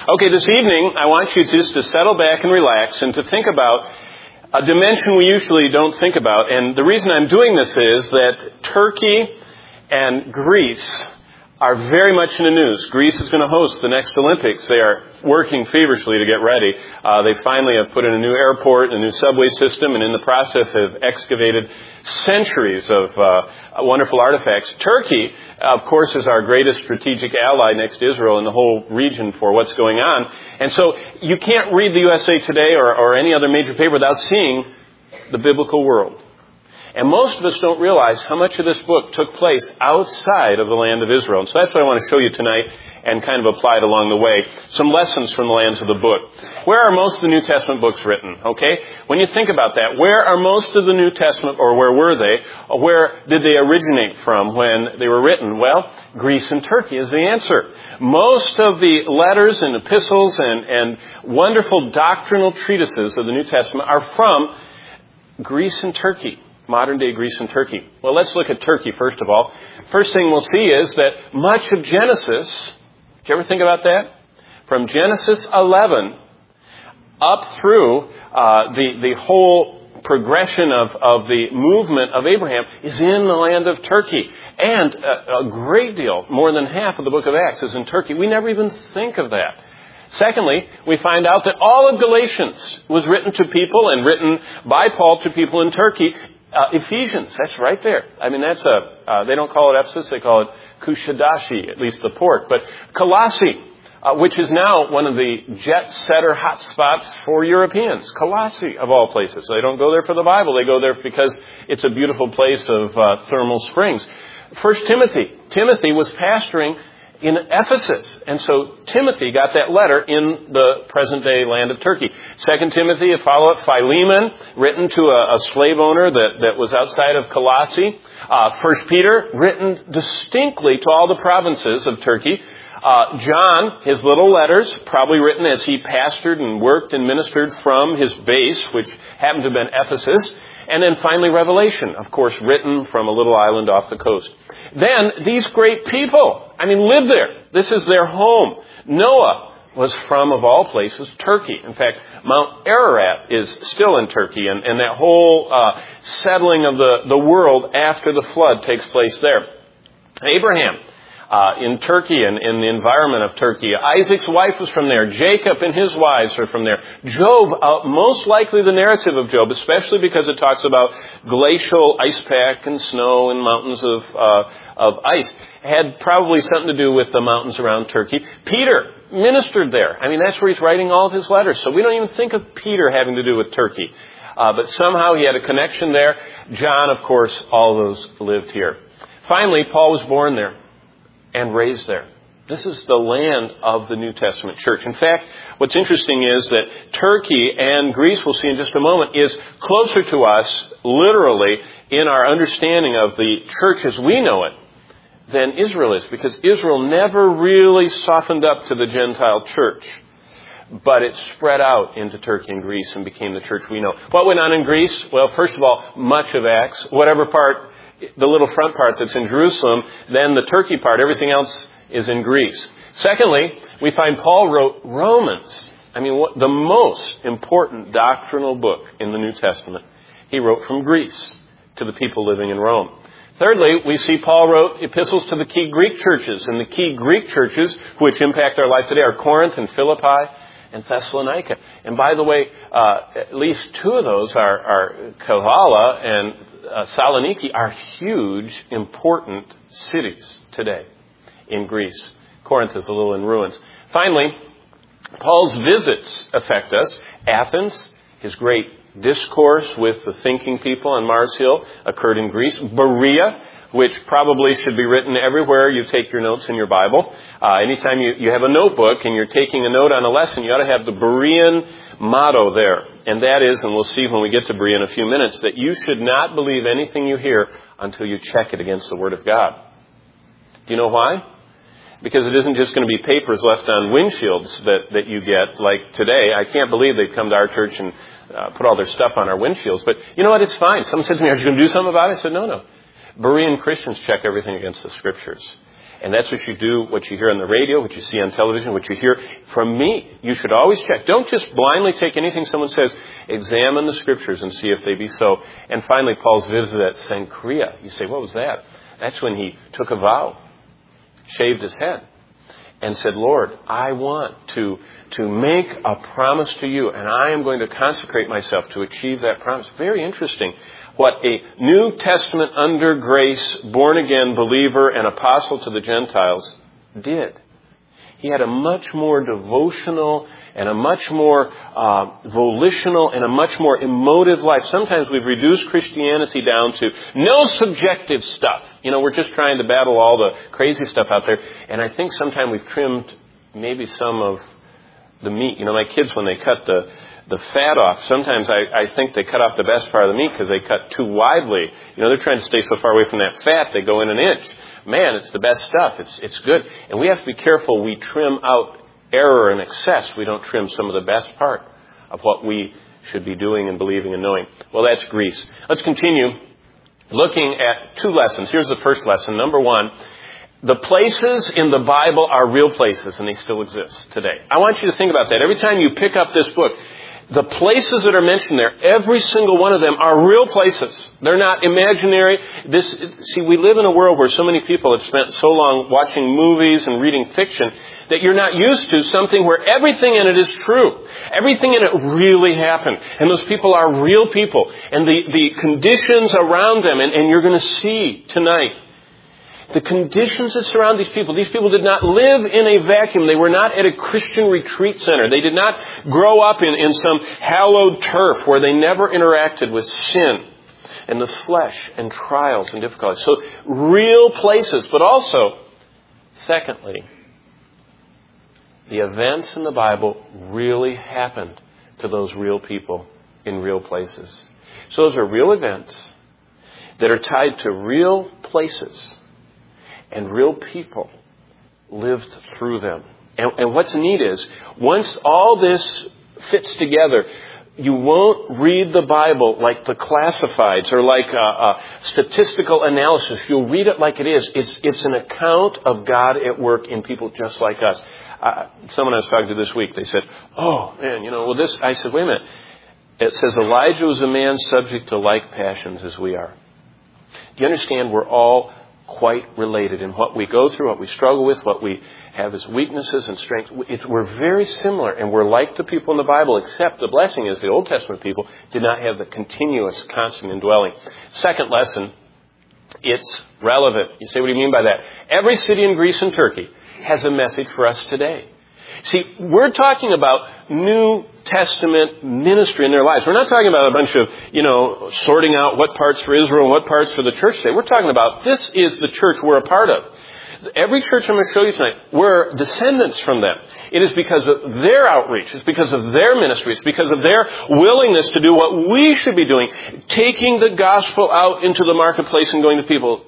Okay, this evening, I want you just to settle back and relax and to think about a dimension we usually don't think about. And the reason I'm doing this is that Turkey and Greece are very much in the news. Greece is going to host the next Olympics. They are working feverishly to get ready. They finally have put in a new airport, a new subway system, and in the process have excavated centuries of wonderful artifacts. Turkey, of course, is our greatest strategic ally next to Israel in the whole region for what's going on. And so you can't read the USA Today or any other major paper without seeing the biblical world. And most of us don't realize how much of this book took place outside of the land of Israel. And so that's what I want to show you tonight and kind of apply it along the way. Some lessons from the lands of the book. Where are most of the New Testament books written? Okay? When you think about that, where are most of the New Testament, or where were they? Where did they originate from when they were written? Well, Greece and Turkey is the answer. Most of the letters and epistles and wonderful doctrinal treatises of the New Testament are from Greece and Turkey. Modern-day Greece and Turkey. Well, let's look at Turkey first of all. First thing we'll see is that much of Genesis, did you ever think about that? From Genesis 11 up through the whole progression of the movement of Abraham is in the land of Turkey. And a great deal, more than half of the book of Acts is in Turkey. We never even think of that. Secondly, we find out that all of Galatians was written to people and written by Paul to people in Turkey. Ephesians, that's right there. I mean, that's they don't call it Ephesus, they call it Kushadashi, at least the port. But Colossae, which is now one of the jet-setter hotspots for Europeans. Colossae, of all places. So they don't go there for the Bible, they go there because it's a beautiful place of thermal springs. First Timothy. Timothy was pastoring in Ephesus. And so Timothy got that letter in the present-day land of Turkey. 2 Timothy, a follow-up, Philemon, written to a slave owner that was outside of Colossae. 1 Peter, written distinctly to all the provinces of Turkey. John, his little letters, probably written as he pastored and worked and ministered from his base, which happened to have been Ephesus. And then finally Revelation, of course, written from a little island off the coast. Then these great people, lived there. This is their home. Noah was from, of all places, Turkey. In fact, Mount Ararat is still in Turkey, and that whole settling of the world after the flood takes place there. Abraham, in Turkey and in the environment of Turkey. Isaac's wife was from there. Jacob and his wives are from there. Job, most likely the narrative of Job, especially because it talks about glacial ice pack and snow and mountains of ice, had probably something to do with the mountains around Turkey. Peter ministered there. That's where he's writing all of his letters. So we don't even think of Peter having to do with Turkey. But somehow he had a connection there. John, of course, all those lived here. Finally, Paul was born there and raised there. This is the land of the New Testament church. In fact, what's interesting is that Turkey and Greece, we'll see in just a moment, is closer to us, literally, in our understanding of the church as we know it, than Israel is. Because Israel never really softened up to the Gentile church. But it spread out into Turkey and Greece and became the church we know. What went on in Greece? Well, first of all, much of Acts, whatever part, the little front part that's in Jerusalem, then the Turkey part, everything else is in Greece. Secondly, we find Paul wrote Romans. The most important doctrinal book in the New Testament. He wrote from Greece to the people living in Rome. Thirdly, we see Paul wrote epistles to the key Greek churches. And the key Greek churches, which impact our life today, are Corinth and Philippi and Thessalonica. And by the way, at least two of those are Kavala and Saloniki are huge, important cities today in Greece. Corinth is a little in ruins. Finally, Paul's visits affect us. Athens, his great discourse with the thinking people on Mars Hill, occurred in Greece. Berea, which probably should be written everywhere you take your notes in your Bible. Anytime you have a notebook and you're taking a note on a lesson, you ought to have the Berean motto there. And that is, and we'll see when we get to Berea in a few minutes, that you should not believe anything you hear until you check it against the Word of God. Do you know why? Because it isn't just going to be papers left on windshields that you get, like today. I can't believe they've come to our church and put all their stuff on our windshields. But you know what? It's fine. Someone said to me, are you going to do something about it? I said, no. Berean Christians check everything against the Scriptures. And that's what you do, what you hear on the radio, what you see on television, what you hear from me. You should always check. Don't just blindly take anything someone says. Examine the Scriptures and see if they be so. And finally, Paul's visit at Cenchrea. You say, what was that? That's when he took a vow, shaved his head, and said, Lord, I want to make a promise to you, and I am going to consecrate myself to achieve that promise. Very interesting what a New Testament under grace, born-again believer and apostle to the Gentiles did. He had a much more devotional and a much more volitional and a much more emotive life. Sometimes we've reduced Christianity down to no subjective stuff. We're just trying to battle all the crazy stuff out there. And I think sometimes we've trimmed maybe some of the meat. My kids, when they cut the fat off, sometimes I think they cut off the best part of the meat because they cut too widely. They're trying to stay so far away from that fat, they go in an inch. Man, it's the best stuff. It's good. And we have to be careful we trim out error and excess. We don't trim some of the best part of what we should be doing and believing and knowing. Well, that's Greece. Let's continue looking at 2 lessons. Here's the first lesson. Number 1, the places in the Bible are real places, and they still exist today. I want you to think about that. Every time you pick up this book, the places that are mentioned there, every single one of them are real places. They're not imaginary. We live in a world where so many people have spent so long watching movies and reading fiction that you're not used to something where everything in it is true. Everything in it really happened. And those people are real people. And the conditions around them, and you're going to see tonight, the conditions that surround these people did not live in a vacuum. They were not at a Christian retreat center. They did not grow up in some hallowed turf where they never interacted with sin and the flesh and trials and difficulties. So real places, but also, secondly, the events in the Bible really happened to those real people in real places. So those are real events that are tied to real places. And real people lived through them. And what's neat is, once all this fits together, you won't read the Bible like the classifieds or like a statistical analysis. You'll read it like it is. It's an account of God at work in people just like us. Someone I was talking to this week, they said, oh, man, I said, wait a minute. It says Elijah was a man subject to like passions as we are. Do you understand we're all quite related in what we go through, what we struggle with, what we have as weaknesses and strengths. We're very similar, and we're like the people in the Bible, except the blessing is the Old Testament people did not have the continuous, constant indwelling. Second lesson, it's relevant. You say, what do you mean by that? Every city in Greece and Turkey has a message for us today. See, we're talking about New Testament ministry in their lives. We're not talking about a bunch of, sorting out what parts for Israel and what parts for the church today. We're talking about this is the church we're a part of. Every church I'm going to show you tonight, we're descendants from them. It is because of their outreach. It's because of their ministry. It's because of their willingness to do what we should be doing, taking the gospel out into the marketplace and going to people.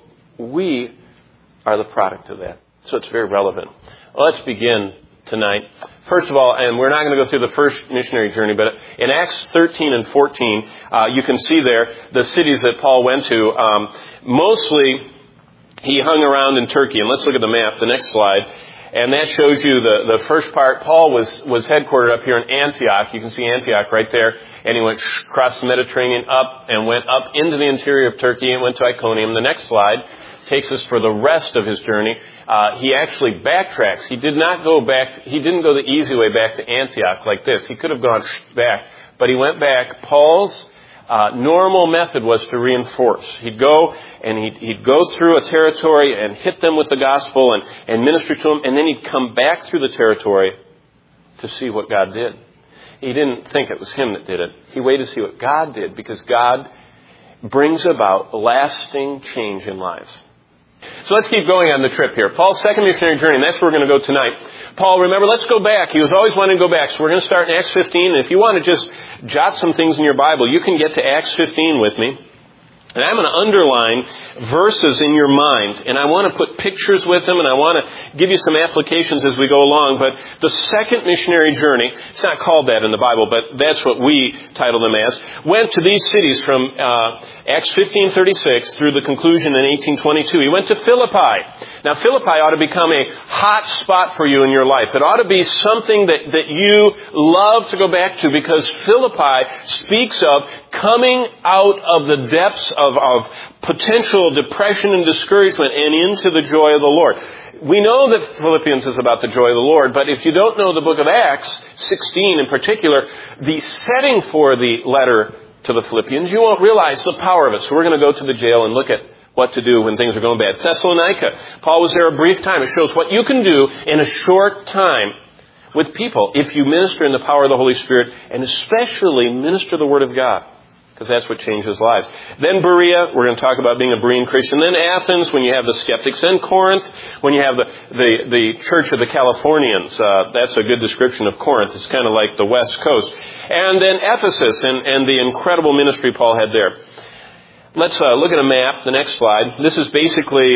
We are the product of that. So it's very relevant. Well, let's begin tonight. First of all, and we're not going to go through the first missionary journey, but in Acts 13 and 14, you can see there the cities that Paul went to. Mostly, he hung around in Turkey. And let's look at the map, the next slide. And that shows you the first part. Paul was headquartered up here in Antioch. You can see Antioch right there. And he went across the Mediterranean up and went up into the interior of Turkey and went to Iconium. The next slide takes us for the rest of his journey. He actually backtracks. He didn't go the easy way back to Antioch like this. He could have gone back, but he went back. Paul's normal method was to reinforce. He'd go and he'd go through a territory and hit them with the gospel and minister to them, and then he'd come back through the territory to see what God did. He didn't think it was him that did it. He waited to see what God did, because God brings about lasting change in lives. So let's keep going on the trip here. Paul's second missionary journey, and that's where we're going to go tonight. Paul, remember, let's go back. He was always wanting to go back. So we're going to start in Acts 15. And if you want to just jot some things in your Bible, you can get to Acts 15 with me. And I'm going to underline verses in your mind, and I want to put pictures with them, and I want to give you some applications as we go along. But the second missionary journey, it's not called that in the Bible, but that's what we title them as, went to these cities from Acts 15:36 through the conclusion in 18:22. He went to Philippi. Now, Philippi ought to become a hot spot for you in your life. It ought to be something that you love to go back to, because Philippi speaks of coming out of the depths of potential depression and discouragement and into the joy of the Lord. We know that Philippians is about the joy of the Lord, but if you don't know the book of Acts 16 in particular, the setting for the letter to the Philippians, you won't realize the power of it. So we're going to go to the jail and look at what to do when things are going bad. Thessalonica. Paul was there a brief time. It shows what you can do in a short time with people if you minister in the power of the Holy Spirit, and especially minister the Word of God, because that's what changes lives. Then Berea, we're going to talk about being a Berean Christian. Then Athens, when you have the skeptics. Then Corinth, when you have the Church of the Californians. That's a good description of Corinth. It's kind of like the West Coast. And then Ephesus and the incredible ministry Paul had there. Let's look at a map, the next slide. This is basically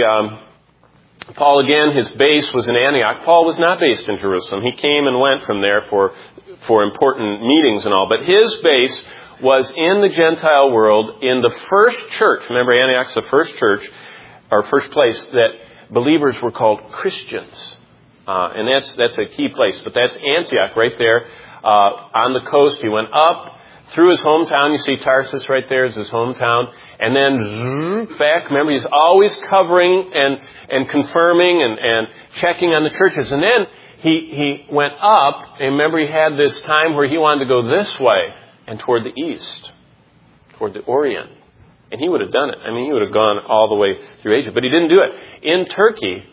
Paul again. His base was in Antioch. Paul was not based in Jerusalem. He came and went from there for important meetings and all. But his base was in the Gentile world, in the first church. Remember, Antioch's the first church, or first place that believers were called Christians. And that's a key place. But that's Antioch right there on the coast. He went up through his hometown. You see Tarsus right there is his hometown. And then back. Remember, he's always covering and confirming and checking on the churches. And then he went up. And remember, he had this time where he wanted to go this way and toward the east, toward the Orient. And he would have done it. I mean, he would have gone all the way through Asia. But he didn't do it. In Turkey,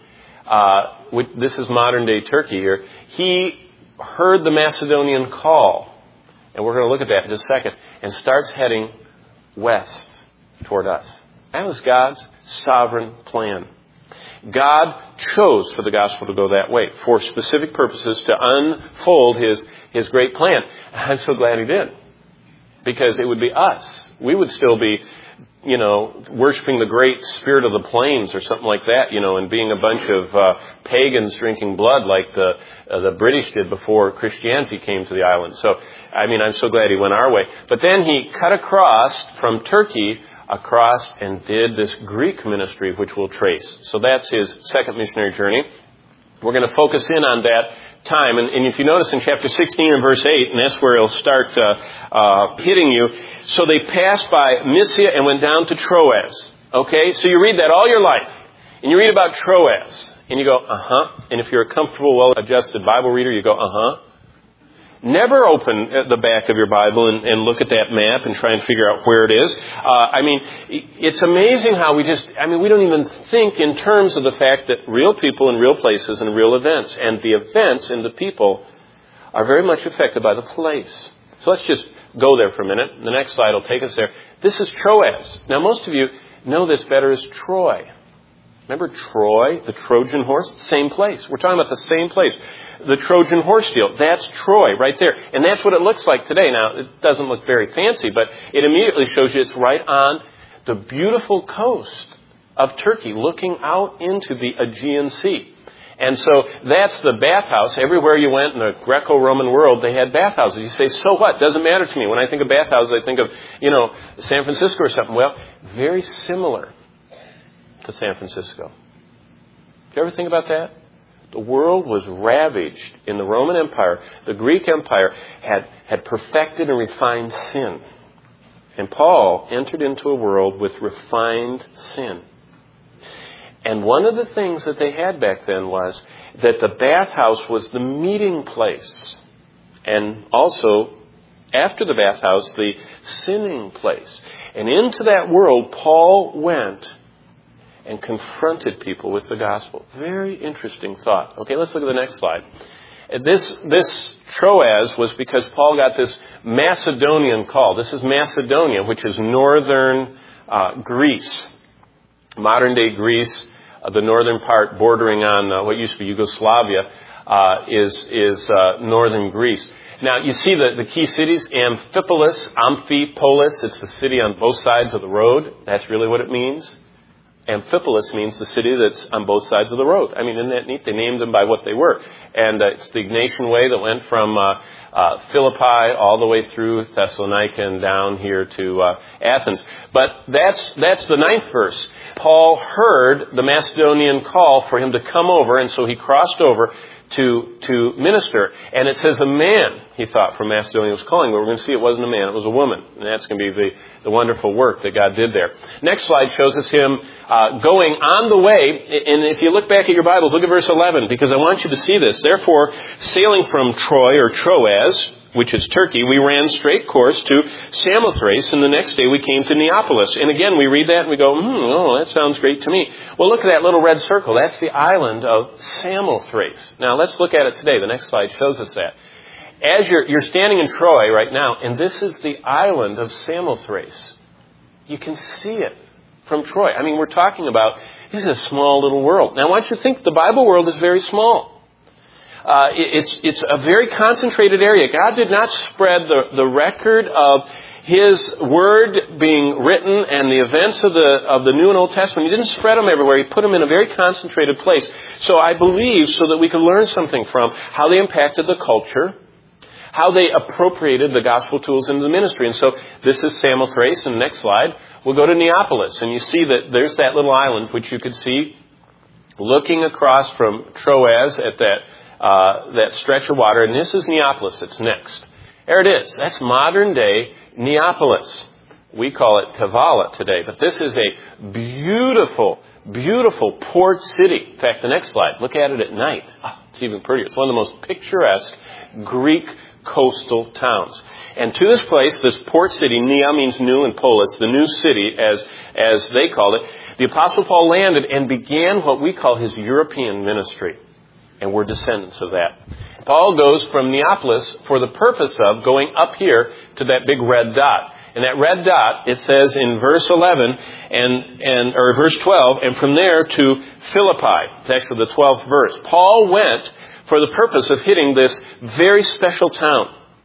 this is modern-day Turkey here, he heard the Macedonian call. And we're going to look at that in just a second. And starts heading west toward us. That was God's sovereign plan. God chose for the gospel to go that way for specific purposes, to unfold his great plan. I'm so glad he did. Because it would be us. We would still be, worshiping the great spirit of the plains or something like that, and being a bunch of pagans drinking blood like the British did before Christianity came to the island. So, I'm so glad he went our way. But then he cut across from Turkey, and did this Greek ministry, which we'll trace. So that's his second missionary journey. We're going to focus in on that time. And if you notice in chapter 16 and verse 8, and that's where it'll start hitting you. So they passed by Mysia and went down to Troas. Okay? So you read that all your life. And you read about Troas. And you go, uh-huh. And if you're a comfortable, well-adjusted Bible reader, you go, uh-huh. Never open the back of your Bible and look at that map and try and figure out where it is. It's amazing how we don't even think in terms of the fact that real people in real places and real events, and the events and the people are very much affected by the place. So let's just go there for a minute. The next slide will take us there. This is Troas. Now, most of you know this better as Troy. Remember Troy, the Trojan horse? Same place. We're talking about the same place. The Trojan horse deal. That's Troy right there. And that's what it looks like today. Now, it doesn't look very fancy, but it immediately shows you it's right on the beautiful coast of Turkey, looking out into the Aegean Sea. And so that's the bathhouse. Everywhere you went in the Greco-Roman world, they had bathhouses. You say, so what? Doesn't matter to me. When I think of bathhouses, I think of, San Francisco or something. Well, very similar to San Francisco. Do you ever think about that? The world was ravaged in the Roman Empire. The Greek Empire had perfected and refined sin. And Paul entered into a world with refined sin. And one of the things that they had back then was that the bathhouse was the meeting place. And also, after the bathhouse, the sinning place. And into that world, Paul went and confronted people with the gospel. Very interesting thought. Okay, let's look at the next slide. This Troas was because Paul got this Macedonian call. This is Macedonia, which is northern Greece. Modern-day Greece, the northern part bordering on what used to be Yugoslavia. is northern Greece. Now, you see the key cities, Amphipolis. It's the city on both sides of the road. That's really what it means. Amphipolis means the city that's on both sides of the road. I mean, isn't that neat? They named them by what they were. And it's the Ignatian Way that went from Philippi all the way through Thessalonica and down here to Athens. But that's the 9th verse. Paul heard the Macedonian call for him to come over, and so he crossed over to minister. And it says a man, he thought, from Macedonia was calling, but we're going to see it wasn't a man, it was a woman. And that's going to be the wonderful work that God did there. Next slide shows us him going on the way. And if you look back at your Bibles, look at verse 11, because I want you to see this. Therefore, sailing from Troy or Troas, which is Turkey, we ran straight course to Samothrace, and the next day we came to Neapolis. And again, we read that and we go, that sounds great to me. Well, look at that little red circle. That's the island of Samothrace. Now, let's look at it today. The next slide shows us that. As you're standing in Troy right now, and this is the island of Samothrace. You can see it from Troy. I mean, we're talking about, this is a small little world. Now, I want you to think the Bible world is very small. It's a very concentrated area. God did not spread the record of His Word being written and the events of the New and Old Testament. He didn't spread them everywhere. He put them in a very concentrated place. So I believe so that we can learn something from how they impacted the culture, how they appropriated the gospel tools into the ministry. And so this is Samothrace. And the next slide, we'll go to Neapolis. And you see that there's that little island, which you could see looking across from Troas at that stretch of water, and this is Neapolis. It's next. There it is. That's modern-day Neapolis. We call it Kavala today, but this is a beautiful, beautiful port city. In fact, the next slide, look at it at night. Oh, it's even prettier. It's one of the most picturesque Greek coastal towns. And to this place, this port city, Nea means new and polis, the new city as they called it, the Apostle Paul landed and began what we call his European ministry. And we're descendants of that. Paul goes from Neapolis for the purpose of going up here to that big red dot. And that red dot, it says in verse 11 or verse 12, and from there to Philippi. It's actually the 12th verse. Paul went for the purpose of hitting this very special town.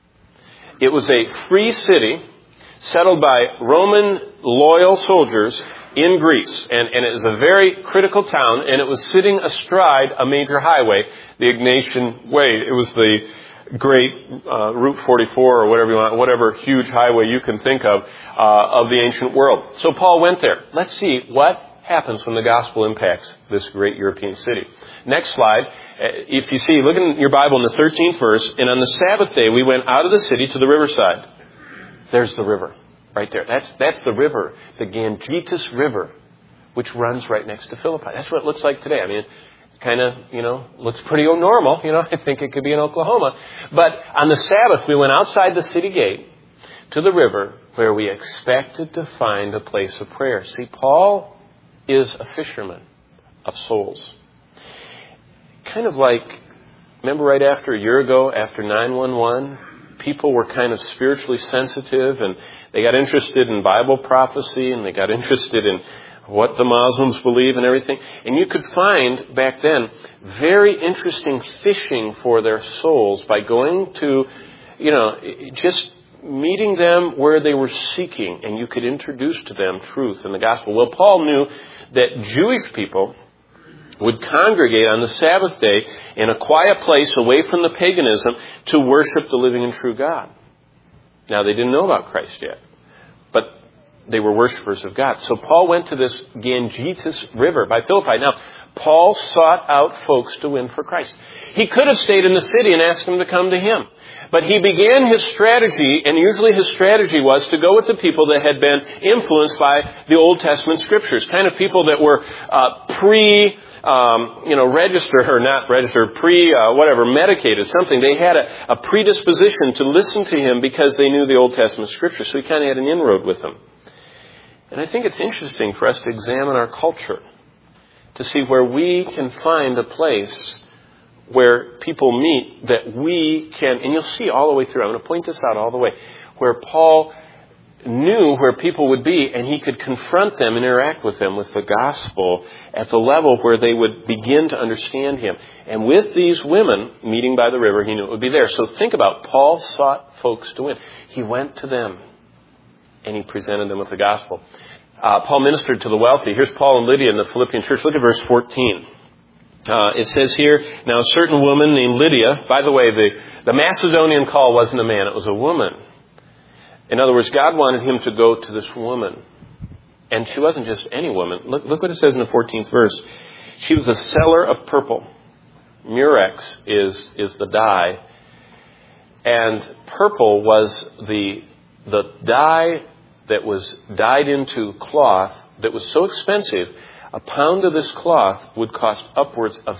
It was a free city settled by Roman loyal soldiers in Greece, and it is a very critical town, and it was sitting astride a major highway, the Ignatian Way. It was the great Route 44 or whatever you want, whatever huge highway you can think of the ancient world. So Paul went there. Let's see what happens when the gospel impacts this great European city. Next slide. If you see, look in your Bible in the 13th verse, and on the Sabbath day we went out of the city to the riverside. There's the river. Right there. That's the river, the Gangetus River, which runs right next to Philippi. That's what it looks like today. I mean, it kind of, looks pretty normal. I think it could be in Oklahoma. But on the Sabbath, we went outside the city gate to the river where we expected to find a place of prayer. See, Paul is a fisherman of souls. Kind of like, remember right after a year ago, after 9/11, people were kind of spiritually sensitive and they got interested in Bible prophecy and they got interested in what the Muslims believe and everything. And you could find back then very interesting fishing for their souls by going to, just meeting them where they were seeking, and you could introduce to them truth and the gospel. Well, Paul knew that Jewish people would congregate on the Sabbath day in a quiet place away from the paganism to worship the living and true God. Now, they didn't know about Christ yet, but they were worshipers of God. So Paul went to this Gangetus River by Philippi. Now, Paul sought out folks to win for Christ. He could have stayed in the city and asked them to come to him. But he began his strategy, and usually his strategy was to go with the people that had been influenced by the Old Testament scriptures, kind of people that were medicated, something. They had a predisposition to listen to him because they knew the Old Testament scripture. So he kind of had an inroad with them. And I think it's interesting for us to examine our culture to see where we can find a place where people meet that we can, and you'll see all the way through, I'm going to point this out all the way, where Paul knew where people would be, and he could confront them and interact with them with the gospel at the level where they would begin to understand him. And with these women meeting by the river, he knew it would be there. So think about, Paul sought folks to win. He went to them, and he presented them with the gospel. Paul ministered to the wealthy. Here's Paul and Lydia in the Philippian church. Look at verse 14. It says here, now a certain woman named Lydia, by the way, the Macedonian call wasn't a man, it was a woman. In other words, God wanted him to go to this woman. And she wasn't just any woman. Look what it says in the 14th verse. She was a seller of purple. Murex is the dye. And purple was the dye that was dyed into cloth that was so expensive, a pound of this cloth would cost upwards of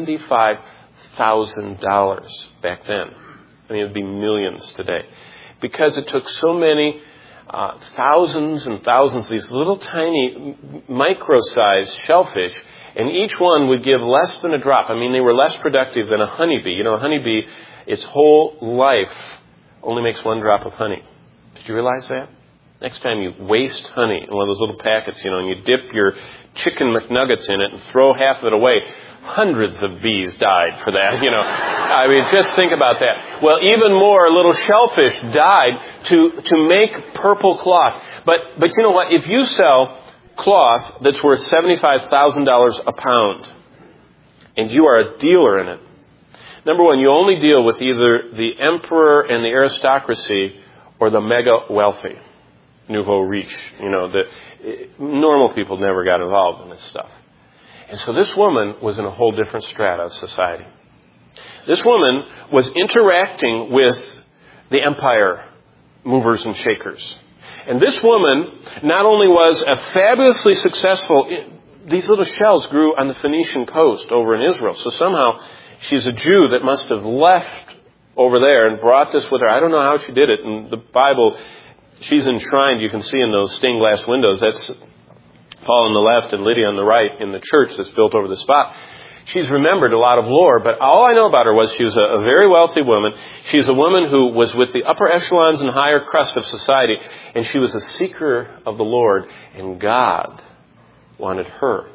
$75,000 back then. I mean, it would be millions today. Because it took so many thousands and thousands of these little tiny micro-sized shellfish, and each one would give less than a drop. I mean, they were less productive than a honeybee. You know, a honeybee, its whole life only makes one drop of honey. Did you realize that? Next time you waste honey in one of those little packets, you know, and you dip your chicken McNuggets in it and throw half of it away, hundreds of bees died for that, you know. I mean, just think about that. Well, even more little shellfish died to make purple cloth. But you know what? If you sell cloth that's worth $75,000 a pound, and you are a dealer in it, number one, you only deal with either the emperor and the aristocracy or the mega wealthy. Nouveau riche, you know, normal people never got involved in this stuff. And so this woman was in a whole different strata of society. This woman was interacting with the empire movers and shakers. And this woman not only was a fabulously successful, these little shells grew on the Phoenician coast over in Israel. So somehow she's a Jew that must have left over there and brought this with her. I don't know how she did it. In the Bible, she's enshrined, you can see in those stained glass windows. That's Paul on the left and Lydia on the right in the church that's built over the spot. She's remembered a lot of lore, but all I know about her was she was a very wealthy woman. She's a woman who was with the upper echelons and higher crust of society, and she was a seeker of the Lord, and God wanted her.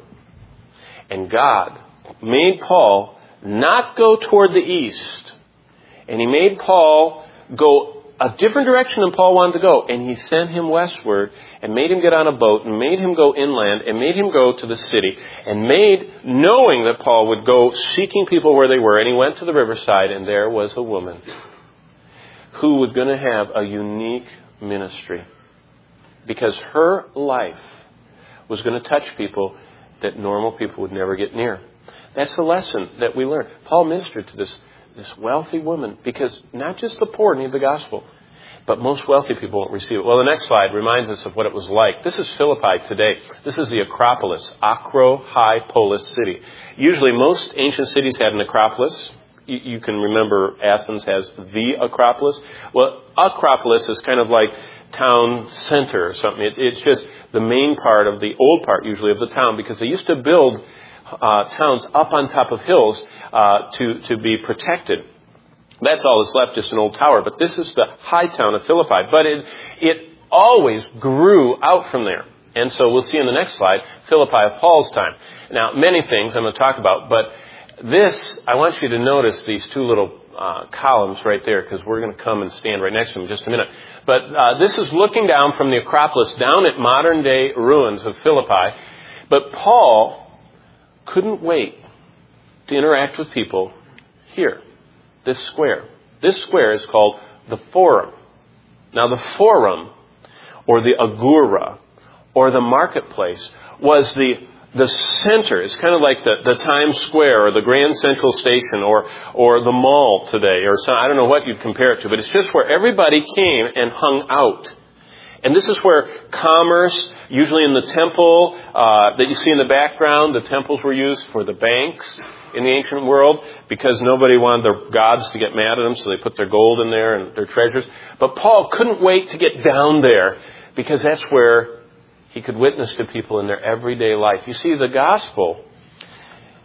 And God made Paul not go toward the east, and he made Paul go a different direction than Paul wanted to go. And he sent him westward and made him get on a boat and made him go inland and made him go to the city and knowing that Paul would go seeking people where they were. And he went to the riverside, and there was a woman who was going to have a unique ministry because her life was going to touch people that normal people would never get near. That's the lesson that we learn. Paul ministered to this wealthy woman, because not just the poor need the gospel, but most wealthy people won't receive it. Well, the next slide reminds us of what it was like. This is Philippi today. This is the Acropolis, Acropolis city. Usually most ancient cities had an Acropolis. You can remember Athens has the Acropolis. Well, Acropolis is kind of like town center or something. It's just the main part of the old part, usually, of the town, because they used to build towns up on top of hills to be protected. That's all that's left, just an old tower. But this is the high town of Philippi. But it always grew out from there. And so we'll see in the next slide, Philippi of Paul's time. Now, many things I'm going to talk about, but this, I want you to notice these two little columns right there, because we're going to come and stand right next to them in just a minute. But this is looking down from the Acropolis, down at modern-day ruins of Philippi. But Paul couldn't wait to interact with people here, this square. This square is called the Forum. Now, the Forum, or the Agora, or the marketplace, was the center. It's kind of like the Times Square or the Grand Central Station or the mall today, or some, I don't know what you'd compare it to, but it's just where everybody came and hung out. And this is where commerce, usually in the temple that you see in the background, the temples were used for the banks in the ancient world because nobody wanted their gods to get mad at them, so they put their gold in there and their treasures. But Paul couldn't wait to get down there because that's where he could witness to people in their everyday life. You see, the gospel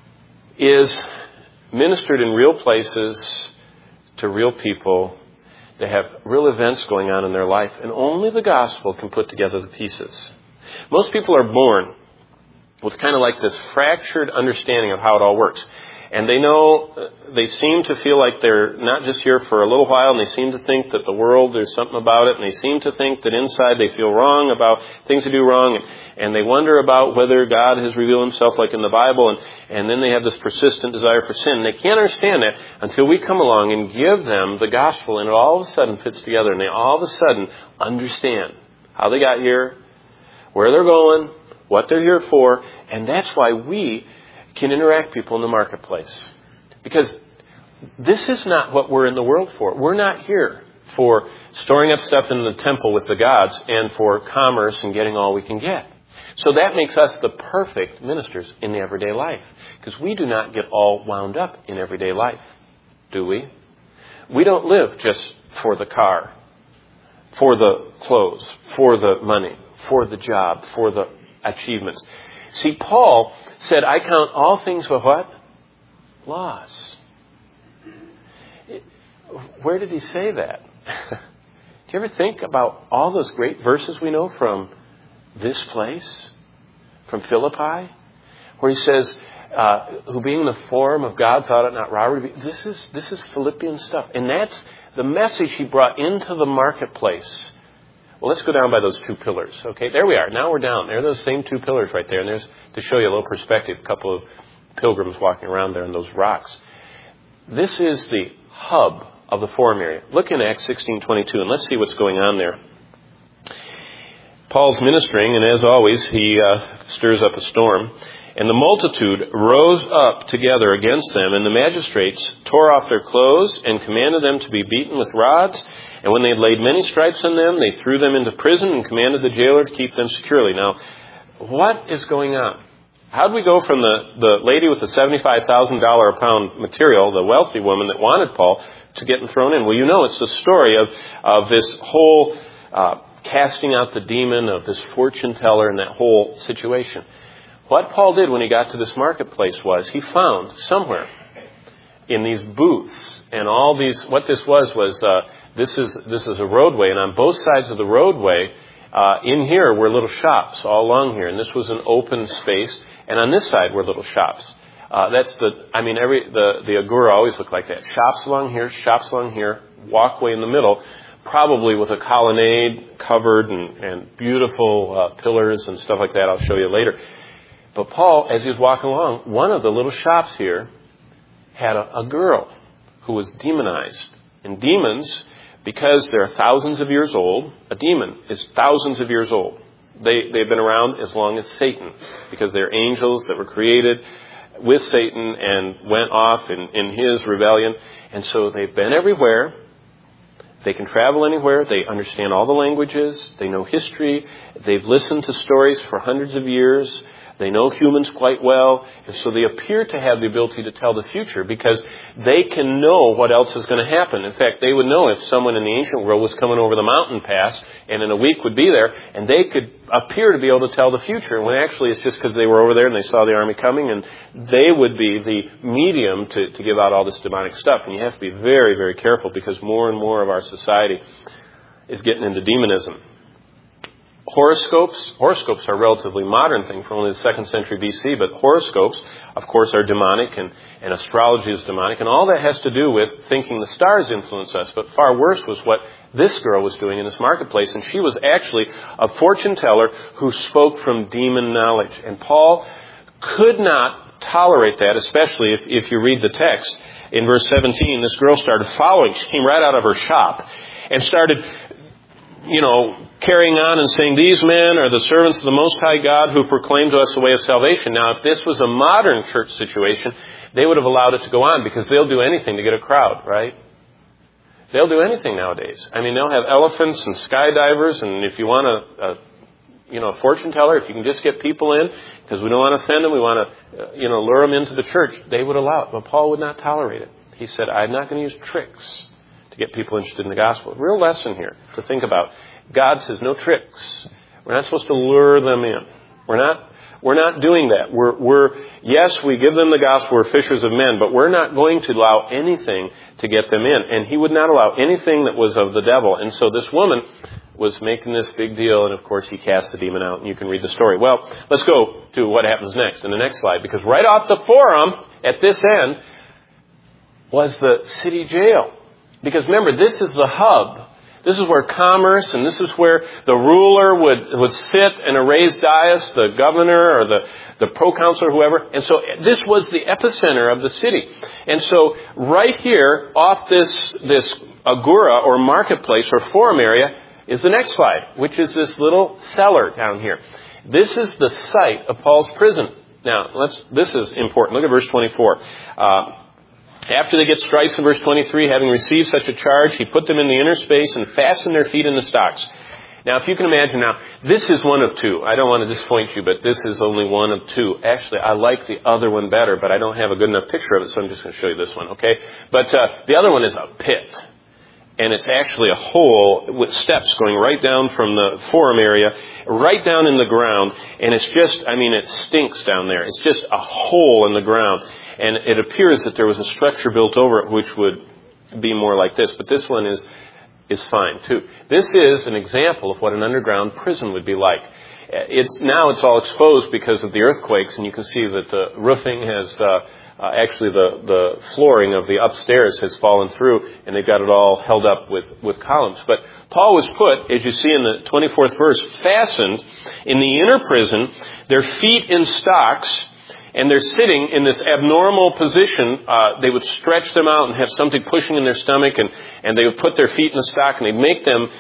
is ministered in real places to real people They have real events going on in their life, and only the gospel can put together the pieces. Most people are born with kind of like this fractured understanding of how it all works. And they seem to feel like they're not just here for a little while, and they seem to think that the world, there's something about it, and they seem to think that inside they feel wrong about things they do wrong, and they wonder about whether God has revealed himself like in the Bible, and then they have this persistent desire for sin. And they can't understand that until we come along and give them the gospel, and it all of a sudden fits together, and they all of a sudden understand how they got here, where they're going, what they're here for, and that's why we can interact people in the marketplace. Because this is not what we're in the world for. We're not here for storing up stuff in the temple with the gods and for commerce and getting all we can get. So that makes us the perfect ministers in the everyday life. Because we do not get all wound up in everyday life, do we? We don't live just for the car, for the clothes, for the money, for the job, for the achievements. See, Paul said, I count all things for what? Loss. Where did he say that? Do you ever think about all those great verses we know from this place, from Philippi, where he says, who being in the form of God thought it not robbery. This is Philippian stuff. And that's the message he brought into the marketplace. Well, let's go down by those two pillars. Okay, there we are. Now we're down. There are those same two pillars right there. And there's, to show you a little perspective, a couple of pilgrims walking around there in those rocks. This is the hub of the forum area. Look in Acts 16:22, and let's see what's going on there. Paul's ministering, and as always, he stirs up a storm. And the multitude rose up together against them, and the magistrates tore off their clothes and commanded them to be beaten with rods. And when they had laid many stripes on them, they threw them into prison and commanded the jailer to keep them securely. Now, what is going on? How did we go from the lady with the $75,000 a pound material, the wealthy woman that wanted Paul, to getting thrown in? Well, you know, it's the story of this whole casting out the demon, of this fortune teller, and that whole situation. What Paul did when he got to this marketplace was he found somewhere in these booths and all these, what this was this is a roadway, and on both sides of the roadway, in here were little shops all along here, and this was an open space, and on this side were little shops. The Agora always looked like that. Shops along here, walkway in the middle, probably with a colonnade covered and beautiful pillars and stuff like that. I'll show you later. But Paul, as he was walking along, one of the little shops here had a girl who was demonized. And demons, because they're thousands of years old, a demon is thousands of years old. They've been around as long as Satan, because they're angels that were created with Satan and went off in his rebellion. And so they've been everywhere. They can travel anywhere. They understand all the languages. They know history. They've listened to stories for hundreds of years. They know humans quite well, and so they appear to have the ability to tell the future because they can know what else is going to happen. In fact, they would know if someone in the ancient world was coming over the mountain pass and in a week would be there, and they could appear to be able to tell the future, when actually it's just because they were over there and they saw the army coming, and they would be the medium to give out all this demonic stuff. And you have to be very, very careful because more and more of our society is getting into demonism. Horoscopes are a relatively modern thing from only the 2nd century BC, but horoscopes, of course, are demonic, and astrology is demonic, and all that has to do with thinking the stars influence us. But far worse was what this girl was doing in this marketplace, and she was actually a fortune teller who spoke from demon knowledge. And Paul could not tolerate that, especially if you read the text. In verse 17, this girl started following. She came right out of her shop and started, carrying on and saying, these men are the servants of the Most High God who proclaim to us the way of salvation. Now, if this was a modern church situation, they would have allowed it to go on because they'll do anything to get a crowd, right? They'll do anything nowadays. I mean, they'll have elephants and skydivers, and if you want a fortune teller, if you can just get people in, because we don't want to offend them, we want to, lure them into the church, they would allow it. But Paul would not tolerate it. He said, I'm not going to use tricks to get people interested in the gospel. Real lesson here to think about. God says no tricks. We're not supposed to lure them in. We're We're not doing that. Yes, we give them the gospel, we're fishers of men, but we're not going to allow anything to get them in. And he would not allow anything that was of the devil. And so this woman was making this big deal, and of course he cast the demon out, and you can read the story. Well, let's go to what happens next in the next slide, because right off the forum, at this end, was the city jail. Because remember, this is the hub. This is where commerce, and this is where the ruler would sit in a raised dais, the governor or the proconsul or whoever. And so this was the epicenter of the city. And so right here, off this agora or marketplace or forum area, is the next slide, which is this little cellar down here. This is the site of Paul's prison. Now, this is important. Look at verse 24. After they get stripes in verse 23, having received such a charge, he put them in the inner space and fastened their feet in the stocks. Now, if you can imagine now, this is one of two. I don't want to disappoint you, but this is only one of two. Actually, I like the other one better, but I don't have a good enough picture of it, so I'm just going to show you this one, okay? But the other one is a pit. And it's actually a hole with steps going right down from the forum area, right down in the ground. And it's just, it stinks down there. It's just a hole in the ground. And it appears that there was a structure built over it which would be more like this. But this one is fine, too. This is an example of what an underground prison would be like. It's all exposed because of the earthquakes, and you can see that the roofing has... actually, the flooring of the upstairs has fallen through, and they've got it all held up with columns. But Paul was put, as you see in the 24th verse, fastened in the inner prison, their feet in stocks, and they're sitting in this abnormal position. They would stretch them out and have something pushing in their stomach, and they would put their feet in the stock, and they'd make them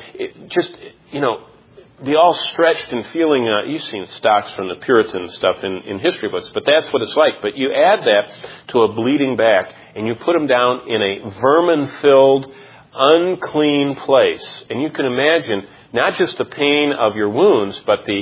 be all stretched and feeling, you've seen stocks from the Puritan stuff in history books, but that's what it's like. But you add that to a bleeding back, and you put them down in a vermin-filled, unclean place. And you can imagine not just the pain of your wounds, but do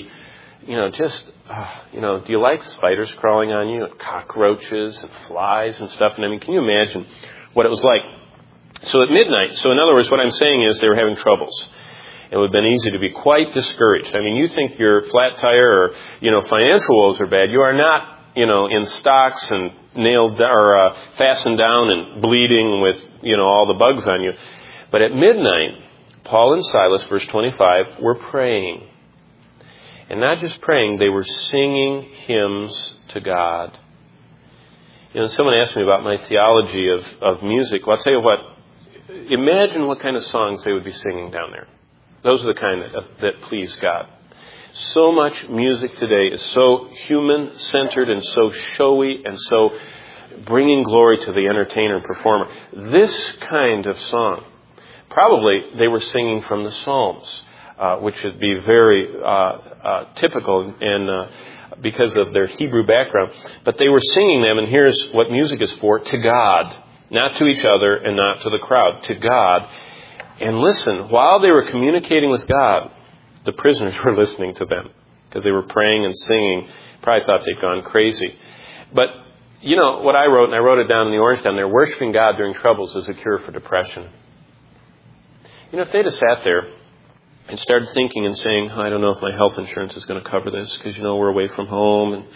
you like spiders crawling on you, and cockroaches and flies and stuff? And can you imagine what it was like? So at midnight, in other words, what I'm saying is they were having troubles. It would have been easy to be quite discouraged. You think your flat tire or, financial woes are bad. You are not, in stocks and nailed or fastened down and bleeding with, all the bugs on you. But at midnight, Paul and Silas, verse 25, were praying. And not just praying, they were singing hymns to God. Someone asked me about my theology of music. Well, I'll tell you what. Imagine what kind of songs they would be singing down there. Those are the kind that please God. So much music today is so human-centered and so showy and so bringing glory to the entertainer and performer. This kind of song, probably they were singing from the Psalms, which would be very typical and because of their Hebrew background. But they were singing them, and here's what music is for, to God. Not to each other and not to the crowd, to God. And listen, while they were communicating with God, the prisoners were listening to them because they were praying and singing. Probably thought they'd gone crazy. But, what I wrote, and I wrote it down in the orange down there, worshiping God during troubles is a cure for depression. If they'd have sat there and started thinking and saying, I don't know if my health insurance is going to cover this because, we're away from home and,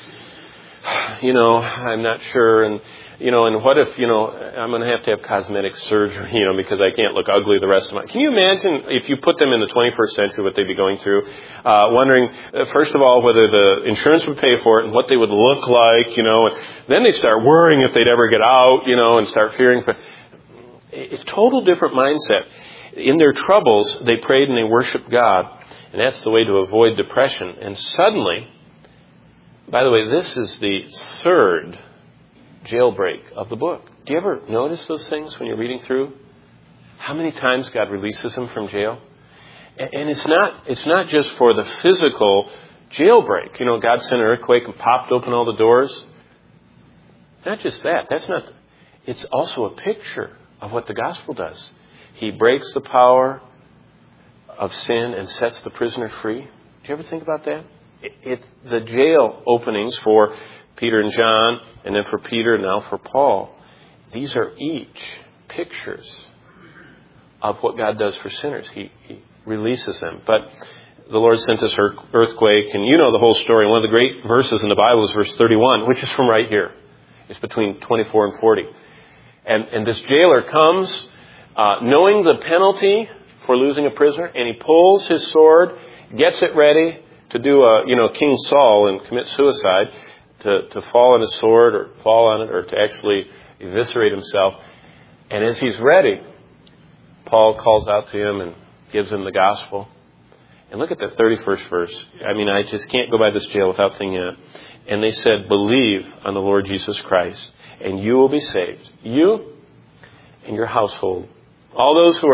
I'm not sure. And what if, I'm going to have cosmetic surgery, because I can't look ugly the rest of my... Can you imagine if you put them in the 21st century, what they'd be going through? Wondering, first of all, whether the insurance would pay for it and what they would look like, and then they start worrying if they'd ever get out, and start fearing for... It's a total different mindset. In their troubles, they prayed and they worshiped God, and that's the way to avoid depression. And suddenly, by the way, this is the third jailbreak of the book. Do you ever notice those things when you're reading through? How many times God releases them from jail? And it's not just for the physical jailbreak. God sent an earthquake and popped open all the doors. Not just that. It's also a picture of what the gospel does. He breaks the power of sin and sets the prisoner free. Do you ever think about that? The jail openings for Peter and John, and then for Peter, and now for Paul, these are each pictures of what God does for sinners. He releases them. But the Lord sent this earthquake, and you know the whole story. One of the great verses in the Bible is verse 31, which is from right here. It's between 24 and 40. And this jailer comes, knowing the penalty for losing a prisoner, and he pulls his sword, gets it ready to do King Saul and commit suicide, to fall on his sword or fall on it or to actually eviscerate himself. And as he's ready, Paul calls out to him and gives him the gospel. And look at the 31st verse. I mean, I just can't go by this jail without thinking it. And they said, believe on the Lord Jesus Christ, and you will be saved. You and your household. All those who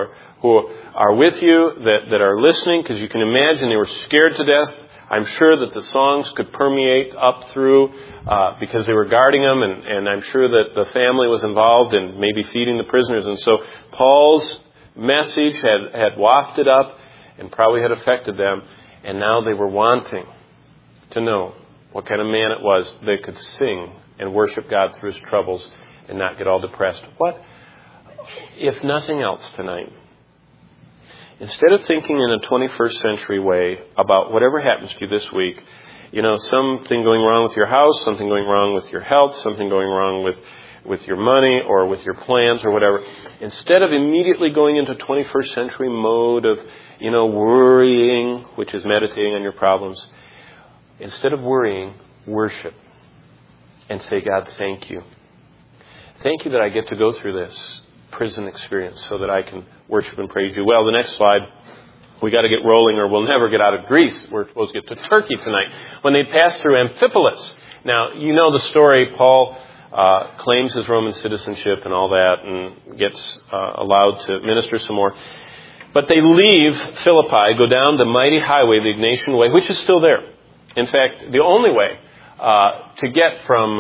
are with you that are listening, because you can imagine they were scared to death. I'm sure that the songs could permeate up through because they were guarding them, and I'm sure that the family was involved in maybe feeding the prisoners. And so Paul's message had wafted up and probably had affected them, and now they were wanting to know what kind of man it was that could sing and worship God through his troubles and not get all depressed. What, if nothing else tonight, instead of thinking in a 21st century way about whatever happens to you this week, something going wrong with your house, something going wrong with your health, something going wrong with your money or with your plans or whatever, instead of immediately going into 21st century mode of, worrying, which is meditating on your problems, instead of worrying, worship and say, God, thank you. Thank you that I get to go through this prison experience so that I can worship and praise you. Well, the next slide, we got to get rolling or we'll never get out of Greece. We're supposed to get to Turkey tonight. When they passed through Amphipolis. Now, you know the story. Paul claims his Roman citizenship and all that and gets allowed to minister some more. But they leave Philippi, go down the mighty highway, the Egnatian Way, which is still there. In fact, the only way to get from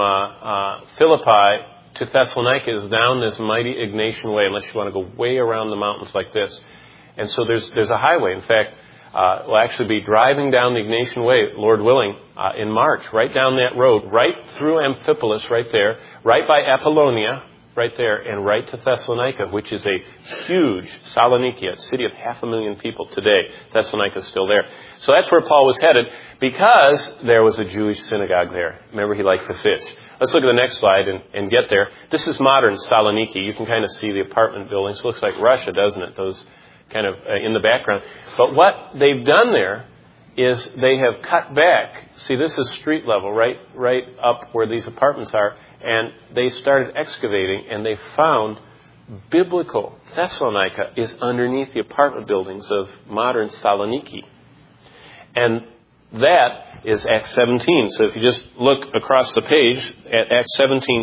Philippi to Thessalonica is down this mighty Egnatian Way, unless you want to go way around the mountains like this. And so there's a highway. In fact, we'll actually be driving down the Egnatian Way, Lord willing, in March, right down that road, right through Amphipolis, right there, right by Apollonia, right there, and right to Thessalonica, which is a huge Saloniki, a city of 500,000 people today. Thessalonica is still there. So that's where Paul was headed, because there was a Jewish synagogue there. Remember, he liked to fish. Let's look at the next slide and get there. This is modern Saloniki. You can kind of see the apartment buildings. It looks like Russia, doesn't it? Those kind of in the background. But what they've done there is they have cut back. See, this is street level, right up where these apartments are. And they started excavating, and they found biblical Thessalonica is underneath the apartment buildings of modern Saloniki. And that is Acts 17. So if you just look across the page at Acts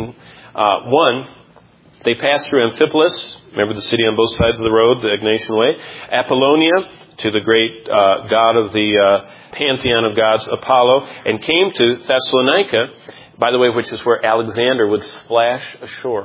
17:1, they passed through Amphipolis. Remember the city on both sides of the road, the Egnatian Way. Apollonia, to the great god of the pantheon of gods, Apollo, and came to Thessalonica, by the way, which is where Alexander would splash ashore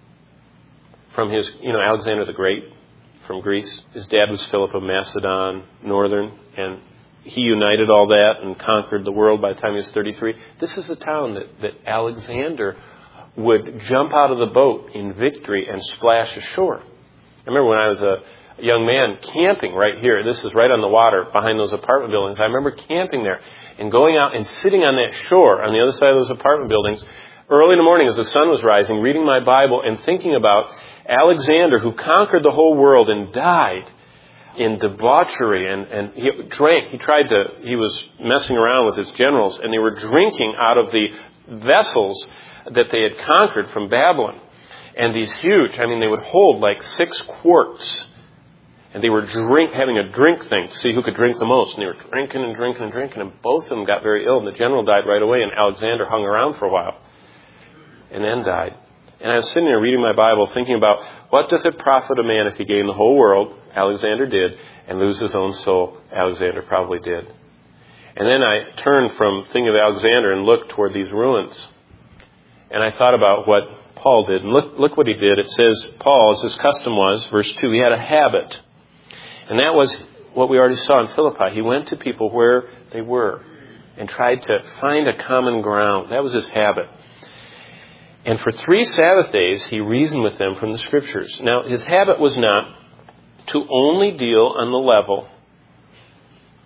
from his, Alexander the Great from Greece. His dad was Philip of Macedon, northern, and he united all that and conquered the world by the time he was 33. This is a town that Alexander would jump out of the boat in victory and splash ashore. I remember when I was a young man camping right here. This is right on the water behind those apartment buildings. I remember camping there and going out and sitting on that shore on the other side of those apartment buildings early in the morning as the sun was rising, reading my Bible and thinking about Alexander, who conquered the whole world and died in debauchery, and he drank. He was messing around with his generals, and they were drinking out of the vessels that they had conquered from Babylon. And these huge, they would hold like 6 quarts. And they were having a drink thing to see who could drink the most. And they were drinking and drinking and drinking, and both of them got very ill. And the general died right away, and Alexander hung around for a while and then died. And I was sitting there reading my Bible thinking about, what doth it profit a man if he gain the whole world? Alexander did. And lose his own soul? Alexander probably did. And then I turned from thinking of Alexander and looked toward these ruins. And I thought about what Paul did. And look what he did. It says, Paul, as his custom was, verse 2, he had a habit. And that was what we already saw in Philippi. He went to people where they were and tried to find a common ground. That was his habit. And for 3 Sabbath days, he reasoned with them from the Scriptures. Now, his habit was not to only deal on the level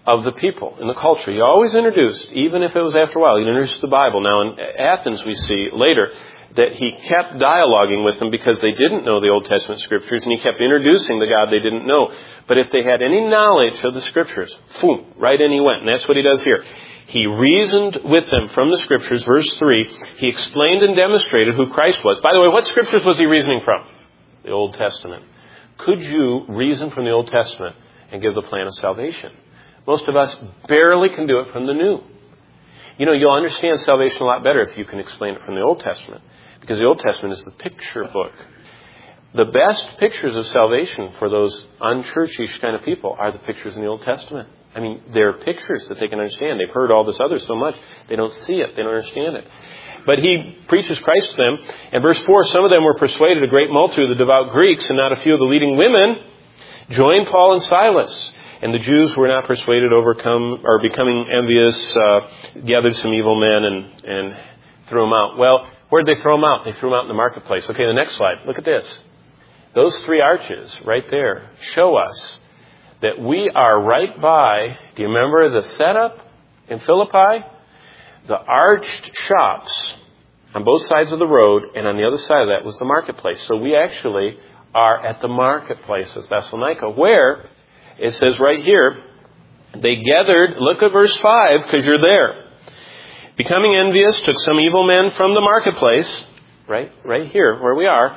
of the people in the culture. He always introduced, even if it was after a while, he introduced the Bible. Now in Athens we see later that he kept dialoguing with them because they didn't know the Old Testament Scriptures, and he kept introducing the God they didn't know. But if they had any knowledge of the Scriptures, boom, right in he went. And that's what he does here. He reasoned with them from the Scriptures, verse 3. He explained and demonstrated who Christ was. By the way, what Scriptures was he reasoning from? The Old Testament. Could you reason from the Old Testament and give the plan of salvation? Most of us barely can do it from the New. You know, you'll understand salvation a lot better if you can explain it from the Old Testament. Because the Old Testament is the picture book. The best pictures of salvation for those unchurchish kind of people are the pictures in the Old Testament. I mean, they're pictures that they can understand. They've heard all this other so much, they don't see it, they don't understand it. But he preaches Christ to them. And verse 4, some of them were persuaded, a great multitude of the devout Greeks, and not a few of the leading women, joined Paul and Silas. And the Jews who were not persuaded, becoming envious, gathered some evil men and threw them out. Well, where did they throw them out? They threw them out in the marketplace. Okay, the next slide. Look at this. Those three arches right there show us that we are right by, do you remember the setup in Philippi? The arched shops on both sides of the road, and on the other side of that was the marketplace. So we actually are at the marketplace of Thessalonica, where it says right here, they gathered, look at verse 5, because you're there. Becoming envious, took some evil men from the marketplace, right here where we are,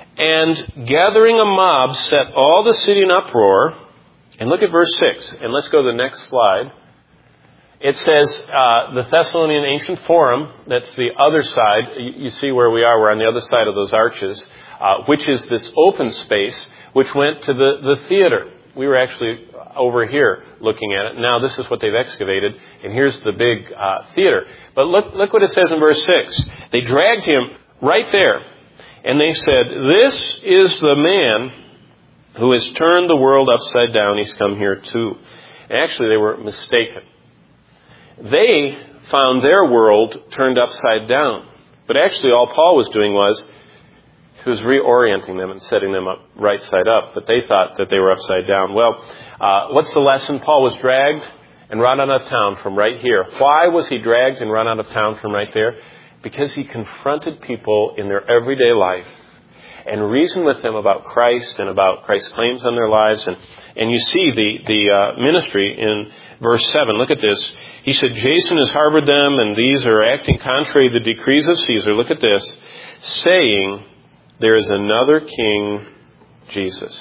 and gathering a mob, set all the city in uproar. And look at verse 6, and let's go to the next slide. It says the Thessalonian Ancient Forum, that's the other side. You see where we are, we're on the other side of those arches, which is this open space, which went to the theater. We were actually over here looking at it. Now this is what they've excavated, and here's the big theater. But look what it says in verse 6. They dragged him right there, and they said, "This is the man who has turned the world upside down. He's come here too." And actually, they were mistaken. They found their world turned upside down. But actually, all Paul was doing was, he was reorienting them and setting them up right side up. But they thought that they were upside down. Well, what's the lesson? Paul was dragged and run out of town from right here. Why was he dragged and run out of town from right there? Because he confronted people in their everyday life and reasoned with them about Christ and about Christ's claims on their lives. And you see the ministry in verse 7. Look at this. He said, Jason has harbored them, and these are acting contrary to the decrees of Caesar. Look at this. Saying, there is another king, Jesus.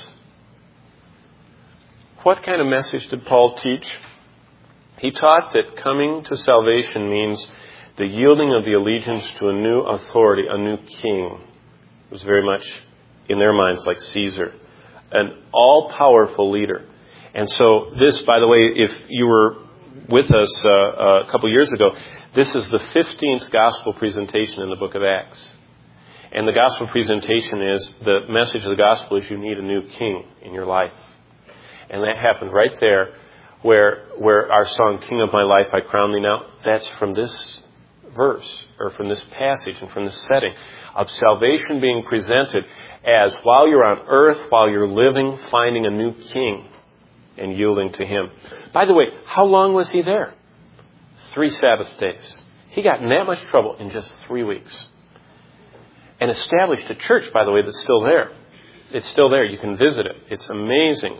What kind of message did Paul teach? He taught that coming to salvation means the yielding of the allegiance to a new authority, a new king. It was very much, in their minds, like Caesar, an all-powerful leader. And so this, by the way, if you were with us a couple years ago, this is the 15th gospel presentation in the book of Acts. And the gospel presentation is, the message of the gospel is you need a new king in your life. And that happened right there where our song, King of My Life, I Crown Thee Now, that's from this verse, or from this passage and from this setting of salvation being presented as, while you're on earth, while you're living, finding a new king and yielding to him. By the way, how long was he there? 3 Sabbath days. He got in that much trouble in just 3 weeks. And established a church, by the way, that's still there. It's still there. You can visit it. It's amazing,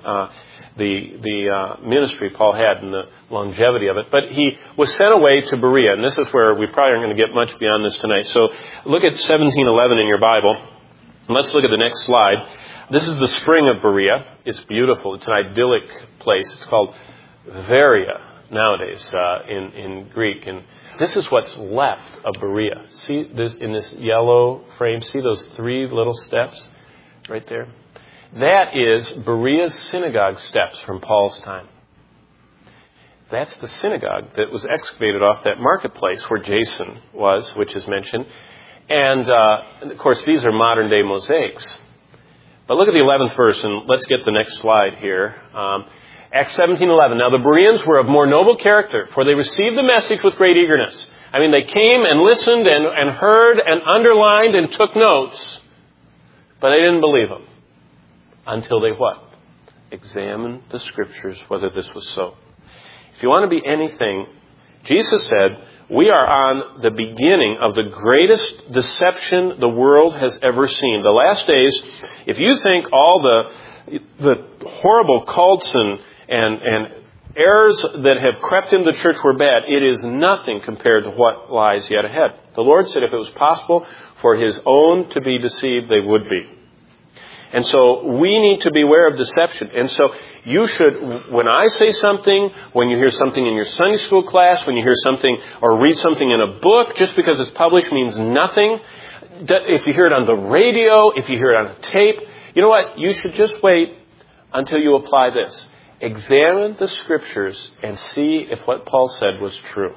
the ministry Paul had and the longevity of it. But he was sent away to Berea, and this is where we probably aren't going to get much beyond this tonight. So look at 17:11 in your Bible, and let's look at the next slide. This is the spring of Berea. It's beautiful. It's an idyllic place. It's called Varia nowadays in Greek, and this is what's left of Berea. See this in this yellow frame? See those 3 little steps right there? That is Berea's synagogue steps from Paul's time. That's the synagogue that was excavated off that marketplace where Jason was, which is mentioned. And, of course, these are modern-day mosaics. But look at the 11th verse, and let's get the next slide here. Acts 17:11. Now the Bereans were of more noble character, for they received the message with great eagerness. I mean, they came and listened and heard and underlined and took notes, but they didn't believe them until they what? Examined the Scriptures, whether this was so. if you want to be anything, Jesus said, we are on the beginning of the greatest deception the world has ever seen. The last days, if you think all the horrible cults and errors that have crept into the church were bad, it is nothing compared to what lies yet ahead. The Lord said if it was possible for His own to be deceived, they would be. And so we need to beware of deception. And so you should, when I say something, when you hear something in your Sunday school class, when you hear something or read something in a book, just because it's published means nothing. If you hear it on the radio, if you hear it on a tape, you know what? You should just wait until you apply this. Examine the Scriptures and see if what Paul said was true.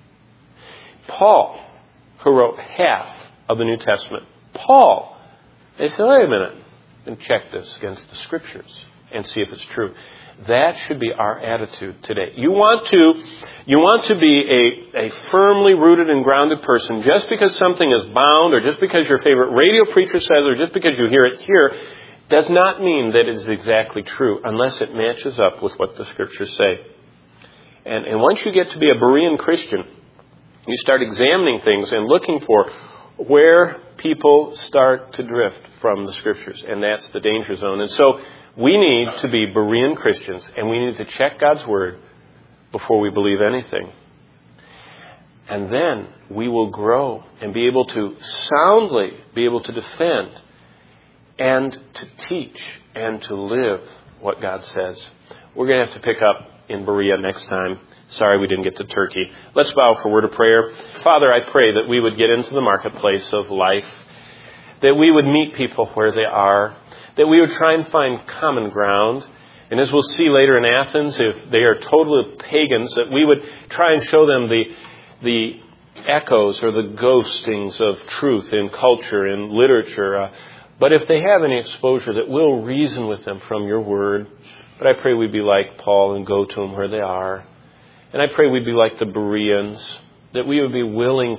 Paul, who wrote half of the New Testament, they said, wait a minute, and check this against the Scriptures and see if it's true. That should be our attitude today. You want to be a firmly rooted and grounded person. Just because something is bound, or just because your favorite radio preacher says, or just because you hear it here, does not mean that it is exactly true unless it matches up with what the Scriptures say. And once you get to be a Berean Christian, you start examining things and looking for where people start to drift from the Scriptures. And that's the danger zone. And so we need to be Berean Christians, and we need to check God's Word before we believe anything. And then we will grow and be able to soundly be able to defend and to teach and to live what God says. We're going to have to pick up in Berea next time. Sorry we didn't get to Turkey. Let's bow for a word of prayer. Father, I pray that we would get into the marketplace of life, that we would meet people where they are, that we would try and find common ground. And as we'll see later in Athens, if they are totally pagans, that we would try and show them the echoes or the ghostings of truth in culture, in literature. But if they have any exposure, that we'll reason with them from your word. But I pray we'd be like Paul and go to them where they are. And I pray we'd be like the Bereans, that we would be willing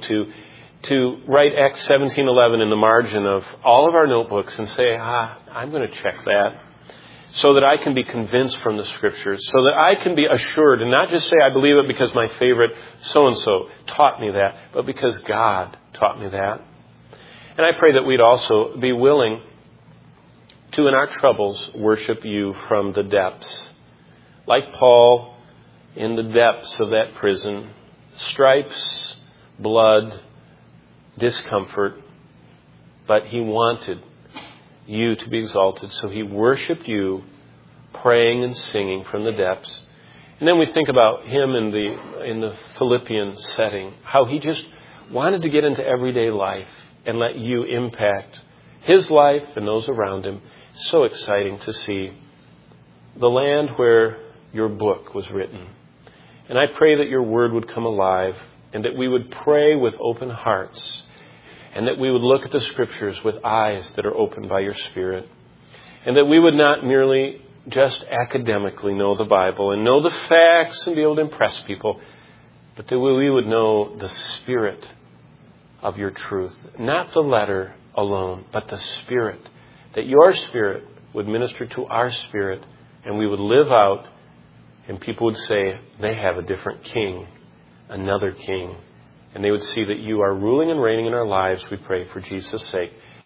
to write Acts 17:11 in the margin of all of our notebooks and say, I'm going to check that, so that I can be convinced from the Scriptures, so that I can be assured and not just say I believe it because my favorite so-and-so taught me that, but because God taught me that. And I pray that we'd also be willing to, in our troubles, worship you from the depths. Like Paul in the depths of that prison, stripes, blood, discomfort, but he wanted you to be exalted, so he worshiped you, praying and singing from the depths. And then we think about him in the Philippian setting, how he just wanted to get into everyday life and let you impact his life and those around him. So exciting to see the land where your book was written. And I pray that your word would come alive, and that we would pray with open hearts, and that we would look at the Scriptures with eyes that are opened by your Spirit, and that we would not merely just academically know the Bible and know the facts and be able to impress people, but that we would know the Spirit of your truth. Not the letter alone, but the Spirit. That your Spirit would minister to our spirit, and we would live out, and people would say, they have a different king, another king. And they would see that you are ruling and reigning in our lives, we pray, for Jesus' sake.